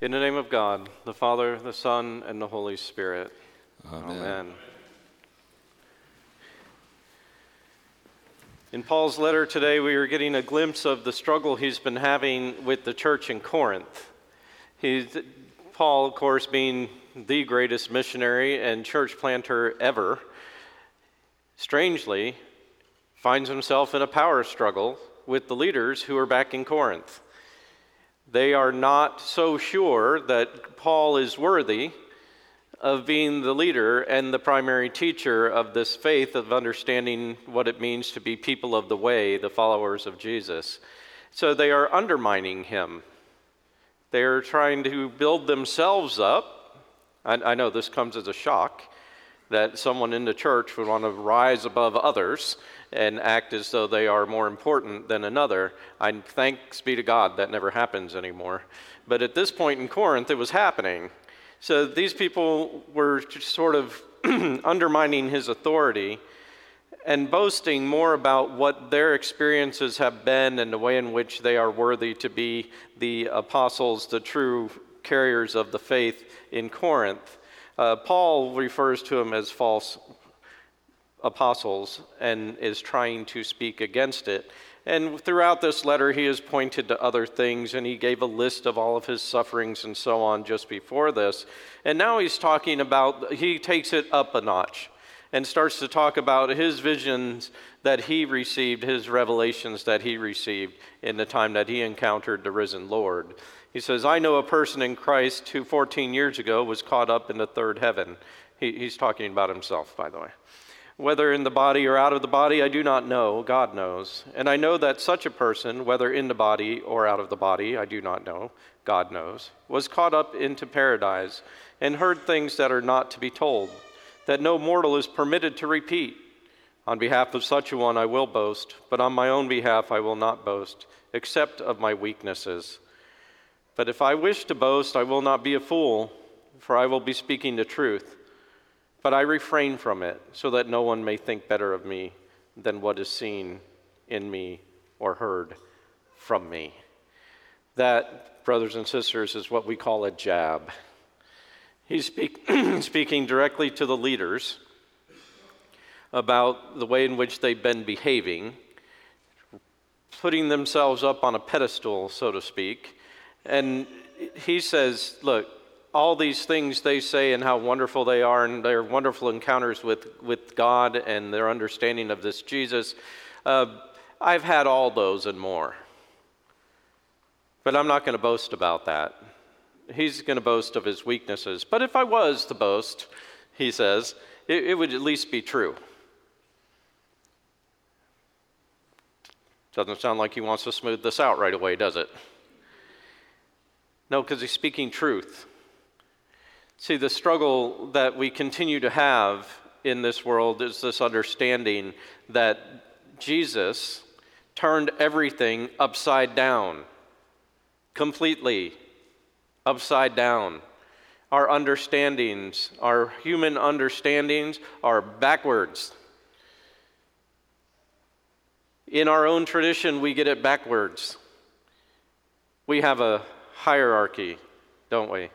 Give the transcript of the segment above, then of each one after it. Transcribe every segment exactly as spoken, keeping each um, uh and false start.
In the name of God, the Father, the Son, and the Holy Spirit. Amen. Amen. In Paul's letter today, we are getting a glimpse of the struggle he's been having with the church in Corinth. He's, Paul, of course, being the greatest missionary and church planter ever, strangely finds himself in a power struggle with the leaders who are back in Corinth. They are not so sure that Paul is worthy of being the leader and the primary teacher of this faith of understanding what it means to be people of the way, the followers of Jesus. So they are undermining him. They are trying to build themselves up. I, I know this comes as a shock that someone in the church would want to rise above others and act as though they are more important than another. I thanks be to God that never happens anymore. But at this point in Corinth, it was happening. So these people were just sort of undermining his authority and boasting more about what their experiences have been and the way in which they are worthy to be the apostles, the true carriers of the faith in Corinth. Uh, Paul refers to them as false apostles and is trying to speak against it. And throughout this letter, he has pointed to other things, and he gave a list of all of his sufferings and so on just before this. And now he's talking about, he takes it up a notch and starts to talk about his visions that he received, his revelations that he received in the time that he encountered the risen Lord. He says, I know a person in Christ who fourteen years ago was caught up in the third heaven. He, he's talking about himself, by the way. Whether in the body or out of the body, I do not know. God knows. And I know that such a person, whether in the body or out of the body, I do not know. God knows, was caught up into paradise and heard things that are not to be told, that no mortal is permitted to repeat. On behalf of such a one I will boast, but on my own behalf I will not boast, except of my weaknesses. But if I wish to boast, I will not be a fool, for I will be speaking the truth. But I refrain from it, so that no one may think better of me than what is seen in me or heard from me. That, brothers and sisters, is what we call a jab. He's speak, speaking directly to the leaders about the way in which they've been behaving, putting themselves up on a pedestal, so to speak. And he says, look, all these things they say and how wonderful they are and their wonderful encounters with, with God and their understanding of this Jesus, uh, I've had all those and more. But I'm not going to boast about that. He's going to boast of his weaknesses. But if I was to boast, he says, it, it would at least be true. Doesn't sound like he wants to smooth this out right away, does it? No, because he's speaking truth. See, the struggle that we continue to have in this world is this understanding that Jesus turned everything upside down, completely upside down. Our understandings, our human understandings are backwards. In our own tradition, we get it backwards. We have a hierarchy, don't we?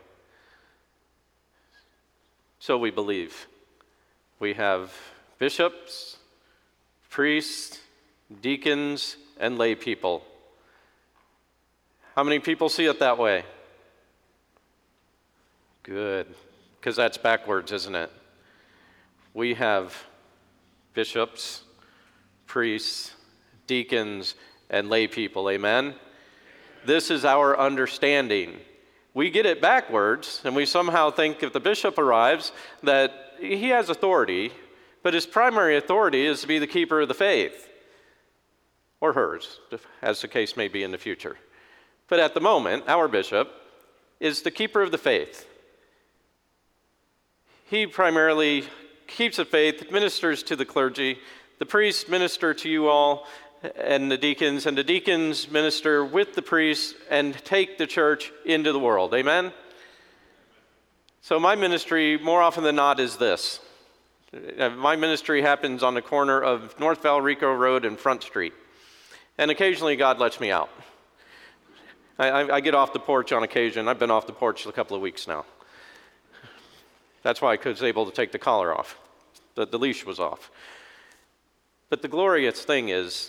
So we believe. We have bishops, priests, deacons, and lay people. How many people see it that way? Good, because that's backwards, isn't it? We have bishops, priests, deacons, and lay people, amen? This is our understanding. We get it backwards, and we somehow think if the bishop arrives that he has authority, but his primary authority is to be the keeper of the faith, or hers, as the case may be in the future. But at the moment, our bishop is the keeper of the faith. He primarily keeps the faith, ministers to the clergy. The priests minister to you all, and the deacons, and the deacons minister with the priests and take the church into the world. Amen? So my ministry, more often than not, is this. My ministry happens on the corner of North Valrico Road and Front Street. And occasionally God lets me out. I, I, I get off the porch on occasion. I've been off the porch a couple of weeks now. That's why I was able to take the collar off. The, the leash was off. But the glorious thing is,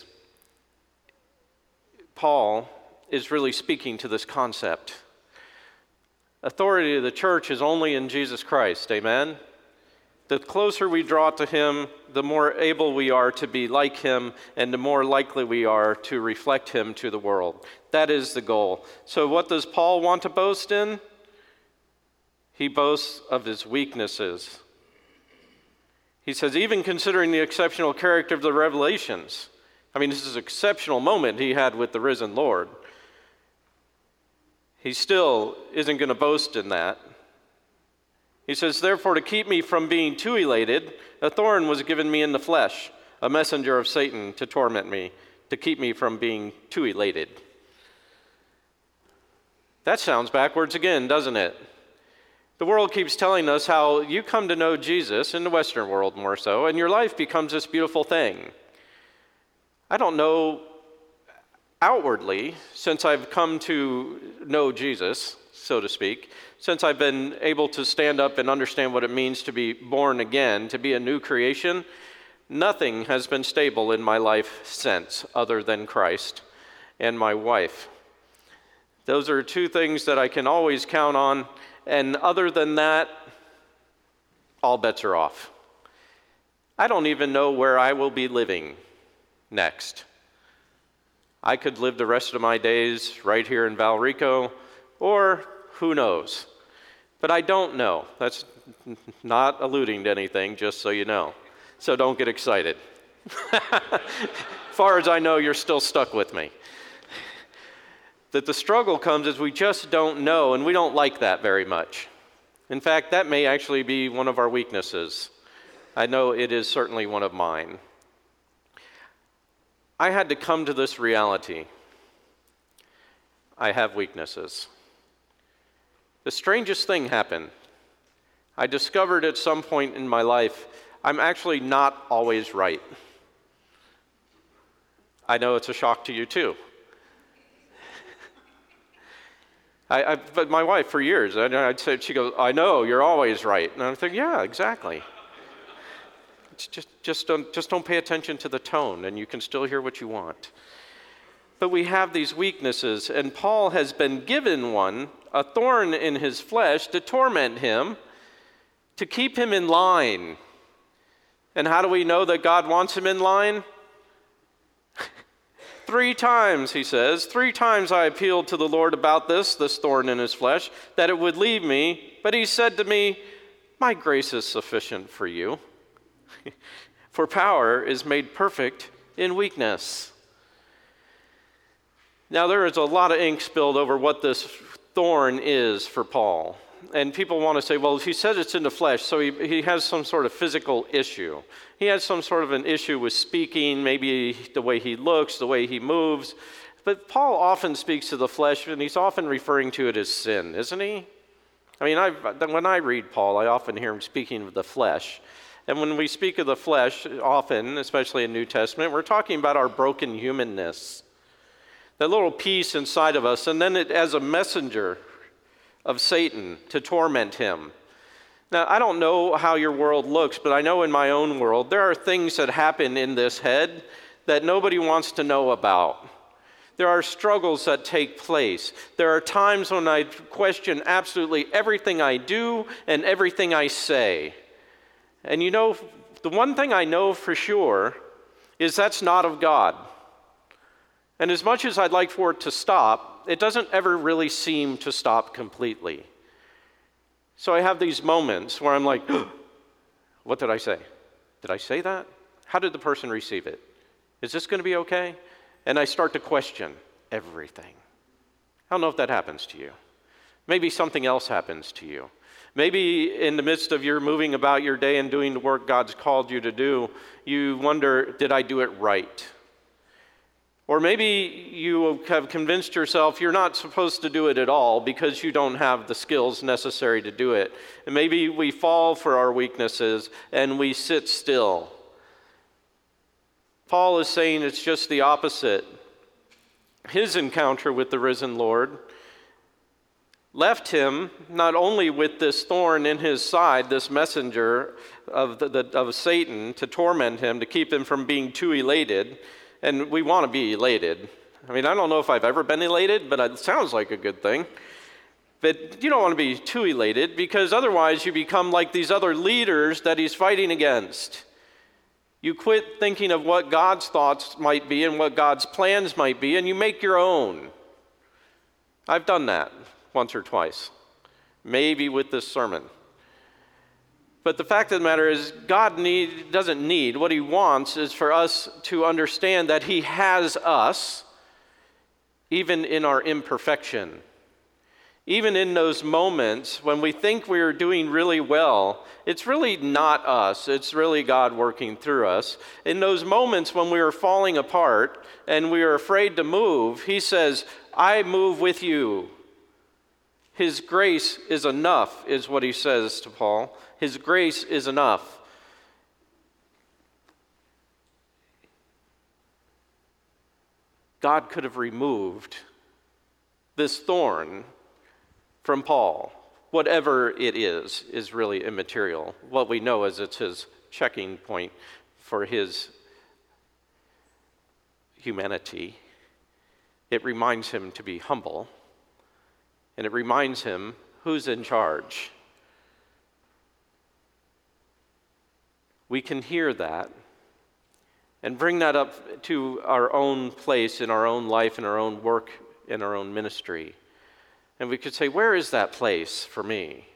Paul is really speaking to this concept. Authority of the church is only in Jesus Christ, amen? The closer we draw to him, the more able we are to be like him, and the more likely we are to reflect him to the world. That is the goal. So what does Paul want to boast in? He boasts of his weaknesses. He says, even considering the exceptional character of the revelations, I mean, this is an exceptional moment he had with the risen Lord. He still isn't going to boast in that. He says, therefore, to keep me from being too elated, a thorn was given me in the flesh, a messenger of Satan to torment me, to keep me from being too elated. That sounds backwards again, doesn't it? The world keeps telling us how you come to know Jesus, in the Western world more so, and your life becomes this beautiful thing. I don't know outwardly, since I've come to know Jesus, so to speak, since I've been able to stand up and understand what it means to be born again, to be a new creation, nothing has been stable in my life since other than Christ and my wife. Those are two things that I can always count on, and other than that, all bets are off. I don't even know where I will be living next. I could live the rest of my days right here in Valrico, or who knows? But I don't know. That's not alluding to anything, just so you know. So don't get excited. As far as I know, you're still stuck with me. That the struggle comes as we just don't know, and we don't like that very much. In fact, that may actually be one of our weaknesses. I know it is certainly one of mine. I had to come to this reality. I have weaknesses. The strangest thing happened. I discovered at some point in my life, I'm actually not always right. I know it's a shock to you too. I, I, but my wife, for years, I, I'd say, she goes, I know, you're always right. And I think, yeah, exactly. It's just, just, don't, just don't pay attention to the tone, and you can still hear what you want. But we have these weaknesses, and Paul has been given one, a thorn in his flesh, to torment him, to keep him in line. And how do we know that God wants him in line? Three times, he says, three times I appealed to the Lord about this, this thorn in his flesh, that it would leave me. But he said to me, my grace is sufficient for you, for power is made perfect in weakness. Now, there is a lot of ink spilled over what this thorn is for Paul. And people want to say, well, he said it's in the flesh, so he, he has some sort of physical issue. He has some sort of an issue with speaking, maybe the way he looks, the way he moves. But Paul often speaks to the flesh, and he's often referring to it as sin, isn't he? I mean, I've, when I read Paul, I often hear him speaking of the flesh. And when we speak of the flesh, often, especially in New Testament, we're talking about our broken humanness. That little piece inside of us, and then it as a messenger of Satan to torment him. Now, I don't know how your world looks, but I know in my own world, there are things that happen in this head that nobody wants to know about. There are struggles that take place. There are times when I question absolutely everything I do and everything I say. And you know, the one thing I know for sure is that's not of God. And as much as I'd like for it to stop, it doesn't ever really seem to stop completely. So I have these moments where I'm like, what did I say? Did I say that? How did the person receive it? Is this going to be okay? And I start to question everything. I don't know if that happens to you. Maybe something else happens to you. Maybe in the midst of your moving about your day and doing the work God's called you to do, you wonder, did I do it right? Or maybe you have convinced yourself you're not supposed to do it at all because you don't have the skills necessary to do it. And maybe we fall for our weaknesses and we sit still. Paul is saying it's just the opposite. his encounter with the risen Lord left him not only with this thorn in his side, this messenger of, the, the, of Satan to torment him, to keep him from being too elated. And we want to be elated. I mean, I don't know if I've ever been elated, but it sounds like a good thing. But you don't want to be too elated, because otherwise you become like these other leaders that he's fighting against. You quit thinking of what God's thoughts might be and what God's plans might be, and you make your own. I've done that once or twice, maybe with this sermon. But the fact of the matter is, God need, doesn't need. What he wants is for us to understand that he has us, even in our imperfection. Even in those moments when we think we're doing really well, it's really not us. It's really God working through us. In those moments when we are falling apart and we are afraid to move, he says, I move with you. His grace is enough, is what he says to Paul. His grace is enough. God could have removed this thorn from Paul. Whatever it is, is really immaterial. What we know is it's his checking point for his humanity. It reminds him to be humble. And it reminds him who's in charge. We can hear that and bring that up to our own place in our own life, in our own work, in our own ministry. And we could say, where is that place for me?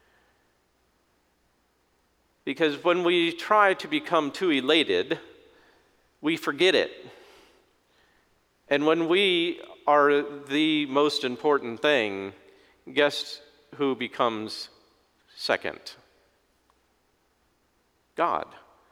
Because when we try to become too elated, we forget it. And when we are the most important thing, guess who becomes second? God.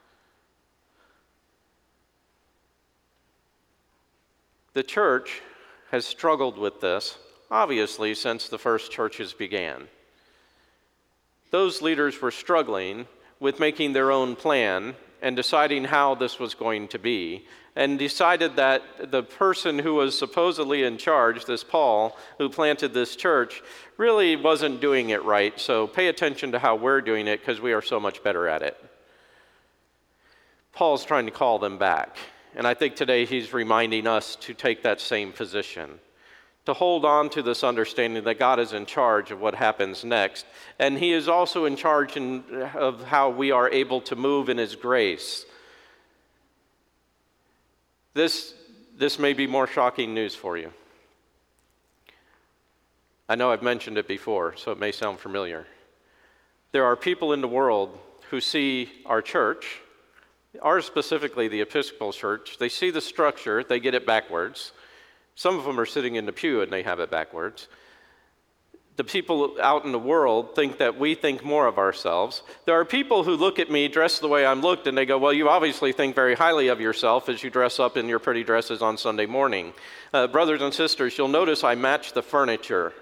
The church has struggled with this, obviously, since the first churches began. Those leaders were struggling with making their own plan and deciding how this was going to be, and decided that the person who was supposedly in charge, this Paul, who planted this church, really wasn't doing it right, so pay attention to how we're doing it because we are so much better at it. Paul's trying to call them back, and I think today he's reminding us to take that same position, to hold on to this understanding that God is in charge of what happens next, and he is also in charge in, of how we are able to move in his grace. This, this may be more shocking news for you. I know I've mentioned it before, so it may sound familiar. There are people in the world who see our church, ours specifically the Episcopal Church, they see the structure, they get it backwards. Some of them are sitting in the pew and they have it backwards. The people out in the world think that we think more of ourselves. There are people who look at me dressed the way I'm looked and they go, well, you obviously think very highly of yourself as you dress up in your pretty dresses on Sunday morning. Uh, brothers and sisters, you'll notice I match the furniture.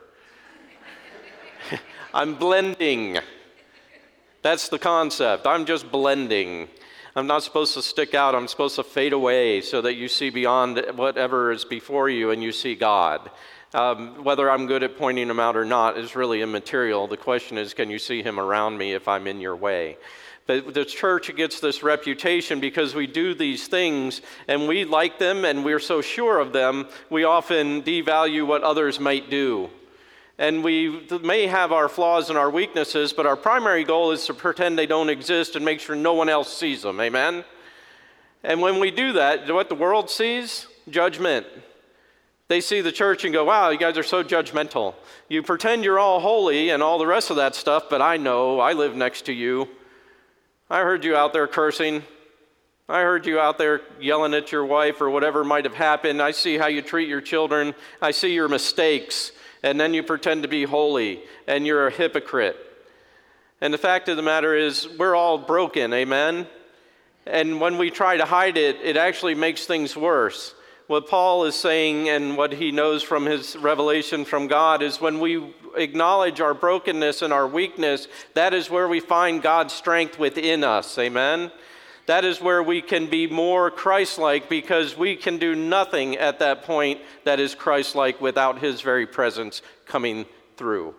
I'm blending. That's the concept. I'm just blending. I'm not supposed to stick out. I'm supposed to fade away so that you see beyond whatever is before you and you see God. Um, whether I'm good at pointing him out or not is really immaterial. The question is, can you see him around me if I'm in your way? But the church gets this reputation because we do these things and we like them and we're so sure of them, we often devalue what others might do. And we may have our flaws and our weaknesses, but our primary goal is to pretend they don't exist and make sure no one else sees them. Amen? And when we do that, what the world sees? Judgment. They see the church and go, wow, you guys are so judgmental. You pretend you're all holy and all the rest of that stuff, but I know, I live next to you. I heard you out there cursing. I heard you out there yelling at your wife or whatever might have happened. I see how you treat your children. I see your mistakes. And then you pretend to be holy, and you're a hypocrite. And the fact of the matter is, we're all broken, amen? And when we try to hide it, it actually makes things worse. What Paul is saying and what he knows from his revelation from God is when we acknowledge our brokenness and our weakness, that is where we find God's strength within us, amen? That is where we can be more Christ-like, because we can do nothing at that point that is Christ-like without his very presence coming through.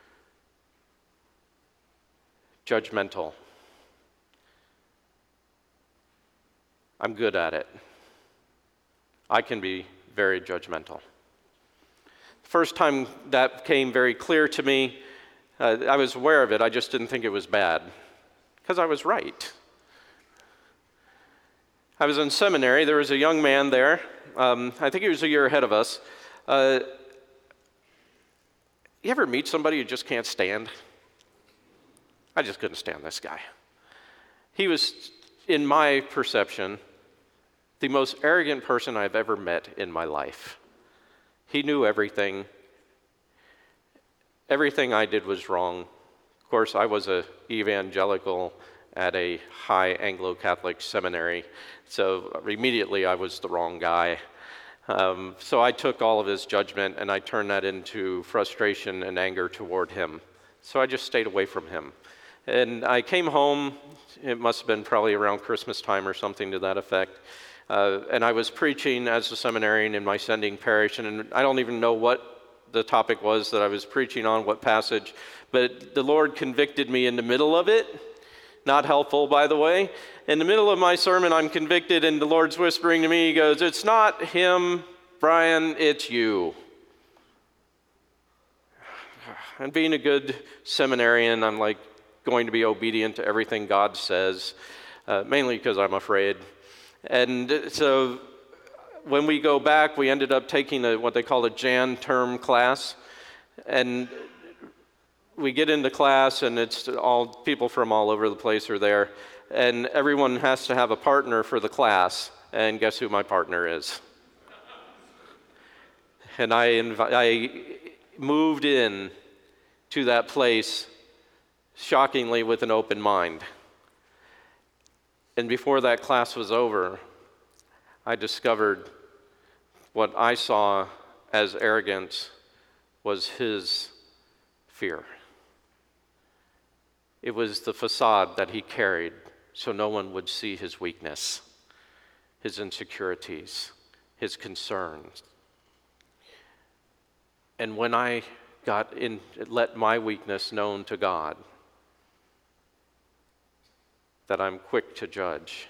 Judgmental. I'm good at it. I can be very judgmental. First time that came very clear to me, uh, I was aware of it, I just didn't think it was bad, because I was right. I was in seminary. There was a young man there. Um, I think he was a year ahead of us. Uh, you ever meet somebody you just can't stand? I just couldn't stand this guy. He was, in my perception, the most arrogant person I've ever met in my life. He knew everything. Everything I did was wrong. Of course, I was an evangelical at a high Anglo-Catholic seminary, so immediately I was the wrong guy. Um, so I took all of his judgment and I turned that into frustration and anger toward him. So I just stayed away from him. And I came home, it must have been probably around Christmas time or something to that effect, uh, and I was preaching as a seminarian in my sending parish, and I don't even know what the topic was that I was preaching on, what passage, but the Lord convicted me in the middle of it. Not helpful, by the way. In the middle of my sermon, I'm convicted, and the Lord's whispering to me, he goes, "It's not him, Brian, it's you." And being a good seminarian, I'm like going to be obedient to everything God says, uh, mainly because I'm afraid. And so when we go back, we ended up taking a, what they call a Jan term class, and we get into class, and it's all people from all over the place are there, and everyone has to have a partner for the class, and guess who my partner is? And I, inv- I moved in to that place, shockingly, with an open mind. And before that class was over, I discovered what I saw as arrogance was his fear. It was the facade that he carried so no one would see his weakness, his insecurities, his concerns. And when I got in, let my weakness known to God, that I'm quick to judge,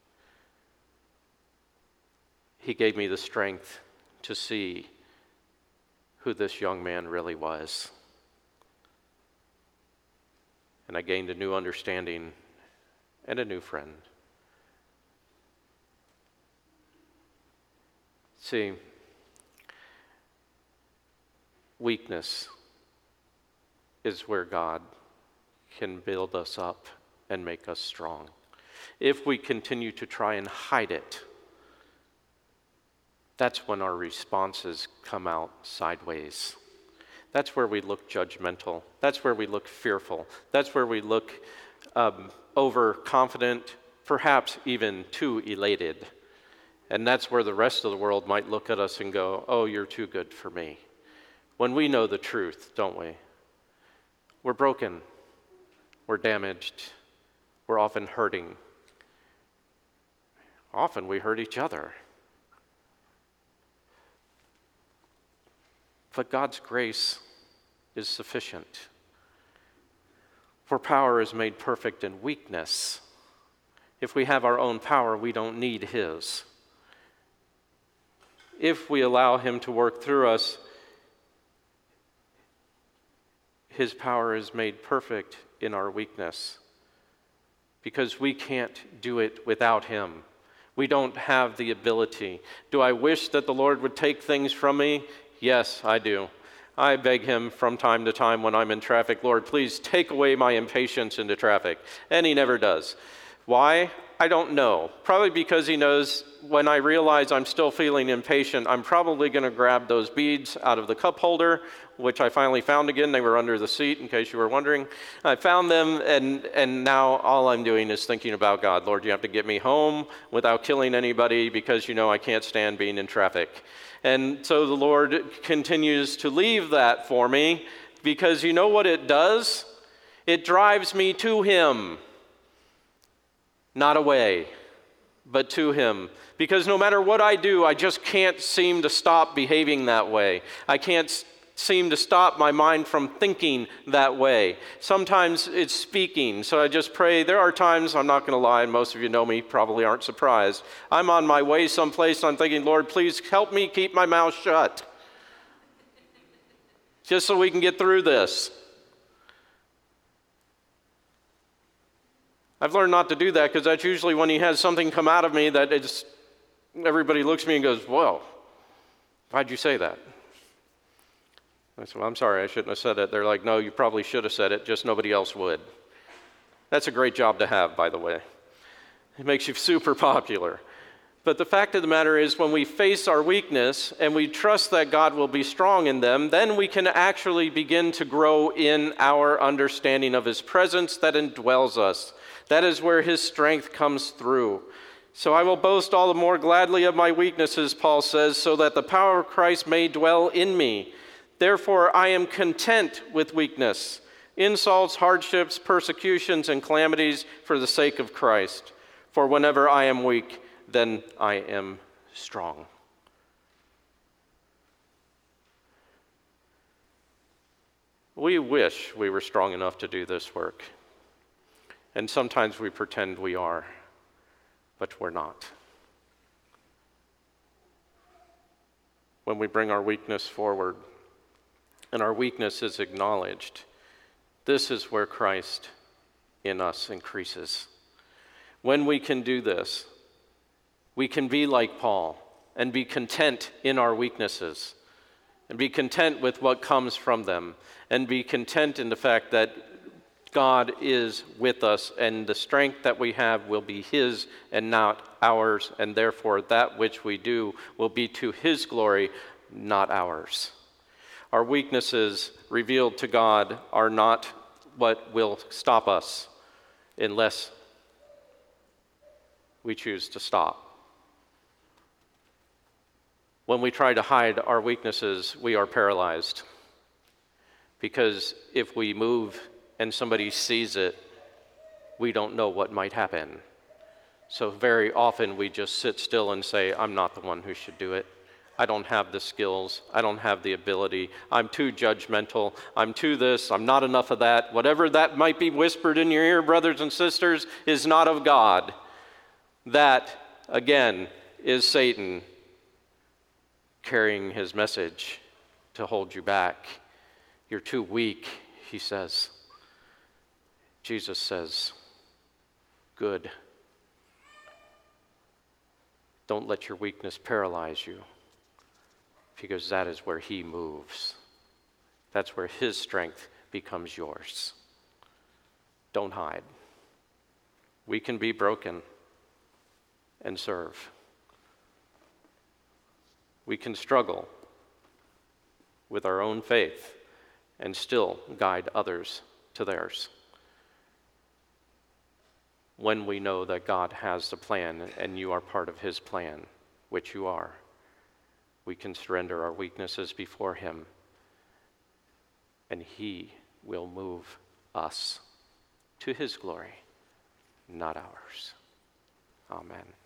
he gave me the strength to see who this young man really was. And I gained a new understanding and a new friend. See, weakness is where God can build us up and make us strong. If we continue to try and hide it, that's when our responses come out sideways. That's where we look judgmental. That's where we look fearful. That's where we look um, overconfident, perhaps even too elated. And that's where the rest of the world might look at us and go, "Oh, you're too good for me." When we know the truth, don't we? We're broken. We're damaged. We're often hurting. Often we hurt each other. But God's grace is sufficient. For power is made perfect in weakness. If we have our own power, we don't need his. If we allow him to work through us, his power is made perfect in our weakness, because we can't do it without him. We don't have the ability. Do I wish that the Lord would take things from me? Yes, I do. I beg him from time to time when I'm in traffic, "Lord, please take away my impatience into traffic." And he never does. Why? I don't know. Probably because he knows when I realize I'm still feeling impatient, I'm probably going to grab those beads out of the cup holder, which I finally found again. They were under the seat, in case you were wondering. I found them, and, and now all I'm doing is thinking about God. "Lord, you have to get me home without killing anybody, because you know I can't stand being in traffic." And so the Lord continues to leave that for me, because you know what it does? It drives me to him. not away, but to him. Because no matter what I do, I just can't seem to stop behaving that way. I can't s- seem to stop my mind from thinking that way. Sometimes it's speaking, so I just pray. There are times, I'm not going to lie, and most of you know me, probably aren't surprised. I'm on my way someplace, and I'm thinking, Lord, please help me keep my mouth shut. Just so we can get through this. I've learned not to do that because that's usually when he has something come out of me that it's, everybody looks at me and goes, whoa, why'd you say that? I said, well, I'm sorry, I shouldn't have said it. They're like, no, you probably should have said it, just nobody else would. That's a great job to have, by the way. It makes you super popular. But the fact of the matter is, when we face our weakness and we trust that God will be strong in them, then we can actually begin to grow in our understanding of his presence that indwells us. That is where his strength comes through. So I will boast all the more gladly of my weaknesses, Paul says, so that the power of Christ may dwell in me. Therefore, I am content with weakness, insults, hardships, persecutions, and calamities for the sake of Christ. For whenever I am weak, then I am strong. We wish we were strong enough to do this work. And sometimes we pretend we are, but we're not. When we bring our weakness forward, and our weakness is acknowledged, this is where Christ in us increases. When we can do this, we can be like Paul and be content in our weaknesses and be content with what comes from them and be content in the fact that God is with us and the strength that we have will be his and not ours, and therefore that which we do will be to his glory, not ours. Our weaknesses revealed to God are not what will stop us unless we choose to stop. When we try to hide our weaknesses, we are paralyzed. Because if we move and somebody sees it, we don't know what might happen. So very often we just sit still and say, I'm not the one who should do it. I don't have the skills. I don't have the ability. I'm too judgmental. I'm too this. I'm not enough of that. Whatever that might be whispered in your ear, brothers and sisters, is not of God. That, again, is Satan carrying his message to hold you back. You're too weak, he says. Jesus says, good. Don't let your weakness paralyze you, because that is where he moves. That's where his strength becomes yours. Don't hide. We can be broken and serve. We can struggle with our own faith and still guide others to theirs. When we know that God has the plan and you are part of his plan, which you are, we can surrender our weaknesses before him, and he will move us to his glory, not ours. Amen.